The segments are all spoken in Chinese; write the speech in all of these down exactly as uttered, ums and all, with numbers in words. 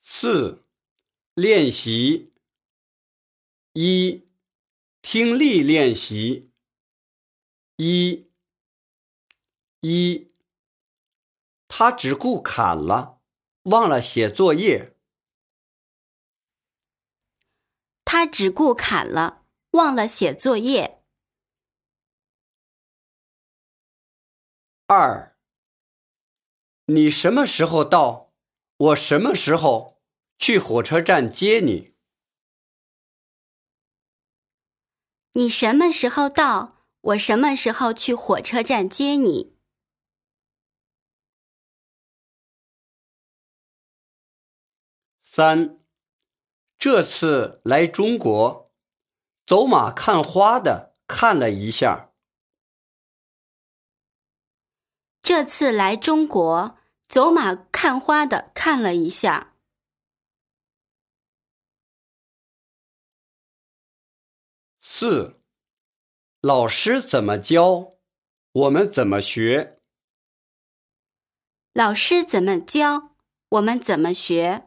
四、练习。一、听力练习。一、一、他只顾砍了，忘了写作业。 他只顾砍了，忘了写作业。 二、你什么时候到？我什么时候去火车站接你？ 你什么时候到？我什么时候去火车站接你？ 三、这次来中国，走马看花的看了一下。 这次来中国，走马看花的看了一下。 四、老师怎么教，我们怎么学。 老师怎么教，我们怎么学。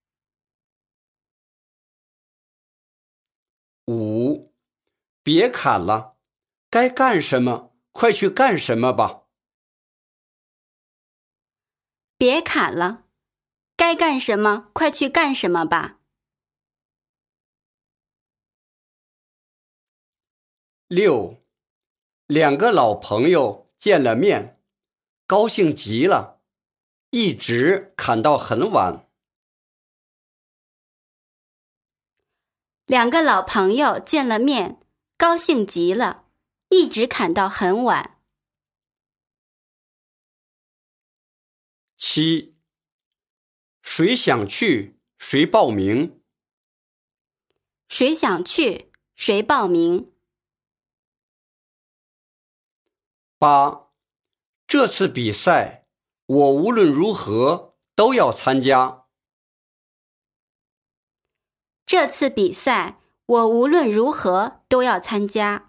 五、别砍了，该干什么快去干什么吧。 别砍了，该干什么快去干什么吧。 六、两个老朋友见了面，高兴极了，一直砍到很晚。 两个老朋友见了面，高兴极了，一直砍到很晚。 七、谁想去，谁报名。 谁想去，谁报名。 八、这次比赛，我无论如何都要参加。 这次比赛，我无论如何都要参加。